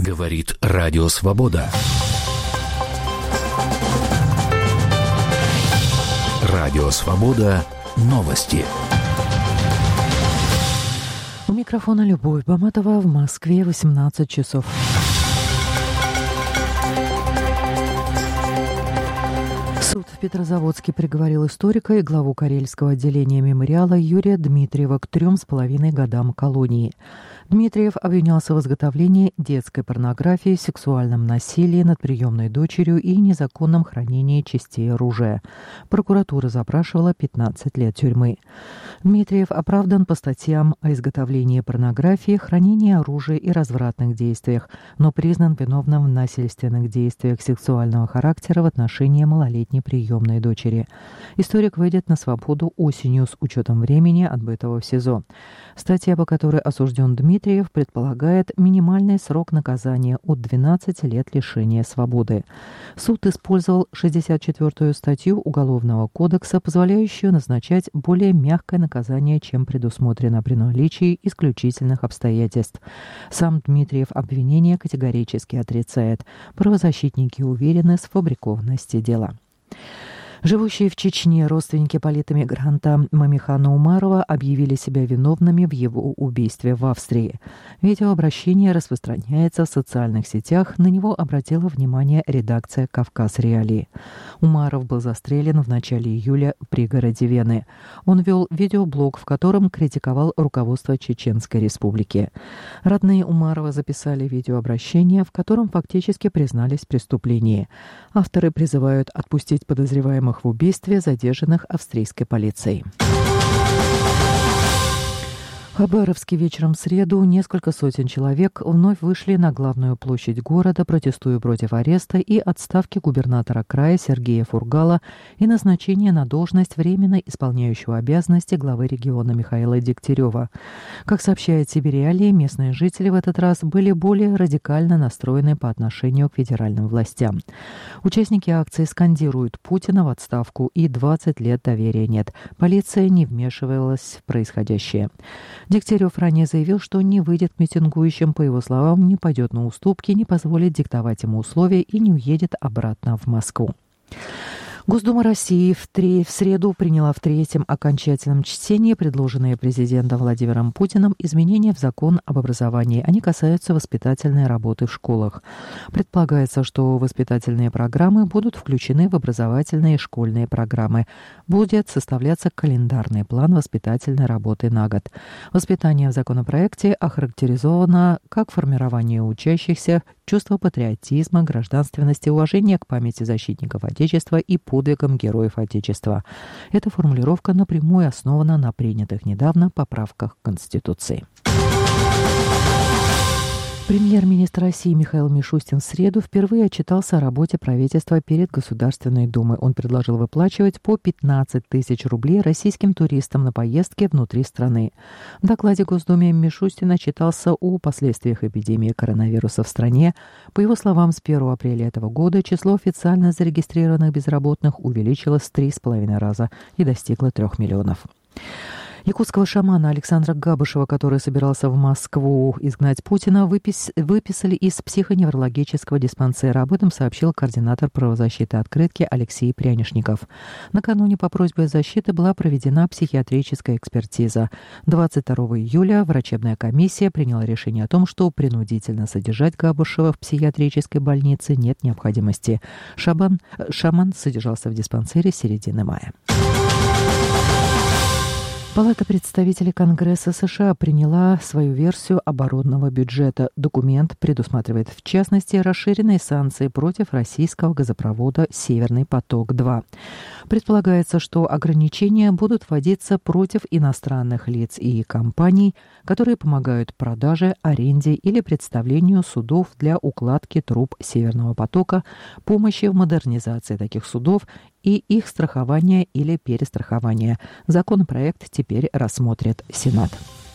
Говорит Радио Свобода. Радио Свобода. Новости. У микрофона Любовь Баматова. В Москве 18 часов. Суд в Петрозаводске приговорил историка и главу Карельского отделения мемориала Юрия Дмитриева к 3,5 годам колонии. Дмитриев обвинялся в изготовлении детской порнографии, сексуальном насилии над приемной дочерью и незаконном хранении частей оружия. Прокуратура запрашивала 15 лет тюрьмы. Дмитриев оправдан по статьям о изготовлении порнографии, хранении оружия и развратных действиях, но признан виновным в насильственных действиях сексуального характера в отношении малолетней приемной дочери. Историк выйдет на свободу осенью с учетом времени, отбытого в СИЗО. Статья, по которой осужден Дмитриев, предполагает минимальный срок наказания от 12 лет лишения свободы. Суд использовал 64-ю статью Уголовного кодекса, позволяющую назначать более мягкое наказание, чем предусмотрено при наличии исключительных обстоятельств. Сам Дмитриев обвинение категорически отрицает. Правозащитники уверены в сфабрикованности дела. Живущие в Чечне родственники политэмигранта Мамихана Умарова объявили себя виновными в его убийстве в Австрии. Видеообращение распространяется в социальных сетях, на него обратила внимание редакция «Кавказ Реалии». Умаров был застрелен в начале июля в пригороде Вены. Он вел видеоблог, в котором критиковал руководство Чеченской Республики. Родные Умарова записали видеообращение, в котором фактически признались в преступлении. Авторы призывают отпустить подозреваемых в убийстве, задержанных австрийской полицией. В Хабаровске вечером в среду несколько сотен человек вновь вышли на главную площадь города, протестуя против ареста и отставки губернатора края Сергея Фургала и назначения на должность временно исполняющего обязанности главы региона Михаила Дегтярева. Как сообщает Сибириалия, местные жители в этот раз были более радикально настроены по отношению к федеральным властям. Участники акции скандируют «Путина в отставку» и «20 лет доверия нет». Полиция не вмешивалась в происходящее. Дегтярев ранее заявил, что не выйдет к митингующим, по его словам, не пойдет на уступки, не позволит диктовать ему условия и не уедет обратно в Москву. Госдума России в среду приняла в третьем окончательном чтении предложенные президентом Владимиром Путиным изменения в закон об образовании. Они касаются воспитательной работы в школах. Предполагается, что воспитательные программы будут включены в образовательные и школьные программы. Будет составляться календарный план воспитательной работы на год. Воспитание в законопроекте охарактеризовано как формирование у учащихся чувства патриотизма, гражданственности, уважения к памяти защитников Отечества и подвигам героев Отечества. Эта формулировка напрямую основана на принятых недавно поправках к Конституции. Премьер-министр России Михаил Мишустин в среду впервые отчитался о работе правительства перед Государственной Думой. Он предложил выплачивать по 15 тысяч рублей российским туристам на поездки внутри страны. В докладе Госдуме Мишустин отчитался о последствиях эпидемии коронавируса в стране. По его словам, с 1 апреля этого года число официально зарегистрированных безработных увеличилось в 3,5 раза и достигло 3 миллионов. Якутского шамана Александра Габышева, который собирался в Москву изгнать Путина, выписали из психоневрологического диспансера. Об этом сообщил координатор правозащиты «Открытки» Алексей Прянишников. Накануне по просьбе защиты была проведена психиатрическая экспертиза. 22 июля врачебная комиссия приняла решение о том, что принудительно содержать Габышева в психиатрической больнице нет необходимости. Шаман содержался в диспансере с середины мая. Палата представителей Конгресса США приняла свою версию оборонного бюджета. Документ предусматривает, в частности, расширенные санкции против российского газопровода «Северный поток-2». Предполагается, что ограничения будут вводиться против иностранных лиц и компаний, которые помогают продаже, аренде или представлению судов для укладки труб «Северного потока», помощи в модернизации таких судов и их страхования или перестрахования. Законопроект теперь рассмотрит Сенат.